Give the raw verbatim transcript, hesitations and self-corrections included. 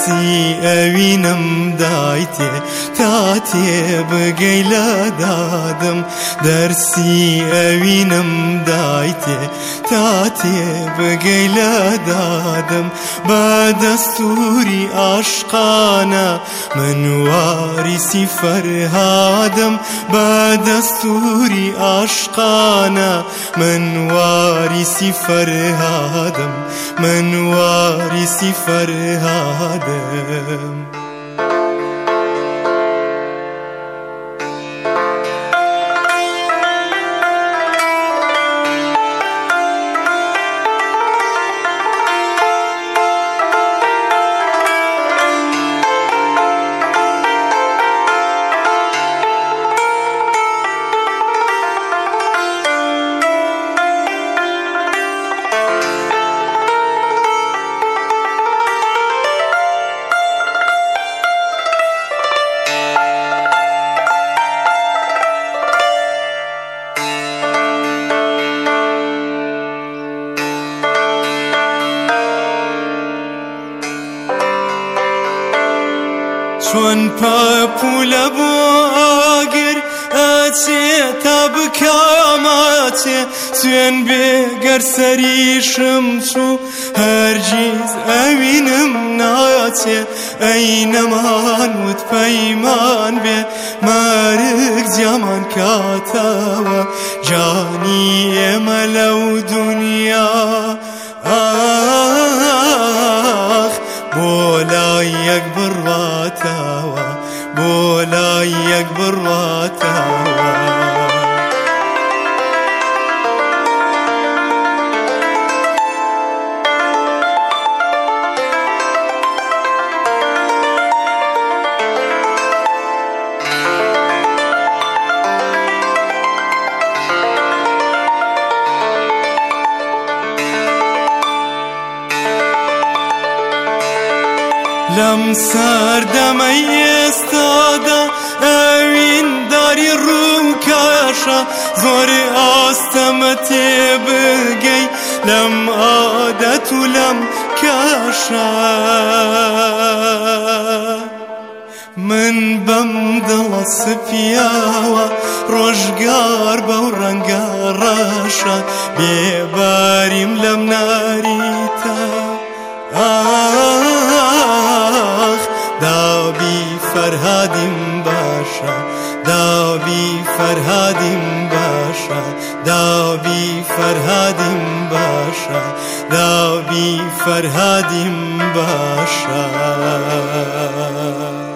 دەرسی ئەوینم دایتێ تا تێبگەی لە دادم دەرسی ئەوینم دایتێ تا تێبگەی لە دادم بە دەستوری عاشقانە من واریسی فەرهادم بە دەستوری عاشقانە من واریسی فەرهادم من واریسی فەرهادم چۆن پاپولە بۆ ئاگر ئەچێتە بکاماچێ سوێن بێگەر سەریشم چوو هەرگیز ئەوینم ناچێ ئەی نەمان وت پەیمان بێ مەرگ جامان کاتەوە جانی ئێمە لەو دونیا ئاخ بۆ لای یەک بڕواتەوە بۆ لای یەک بڕواتەوە لەم سەردەمەی ئێستادا ئەوینداری ڕووکاشە زۆر ئاستەمە تێبگەی لەم عادەت و لەم کاشە من بەم دڵە سپیاوە ڕۆژگار بەو ڕەنگە ڕەشە بێباریم لەم ناریتە آخ داوی فەرهادیم باشە داوی فەرهادیم باشە داوی فەرهادیم باشە داوی فەرهادیم باشە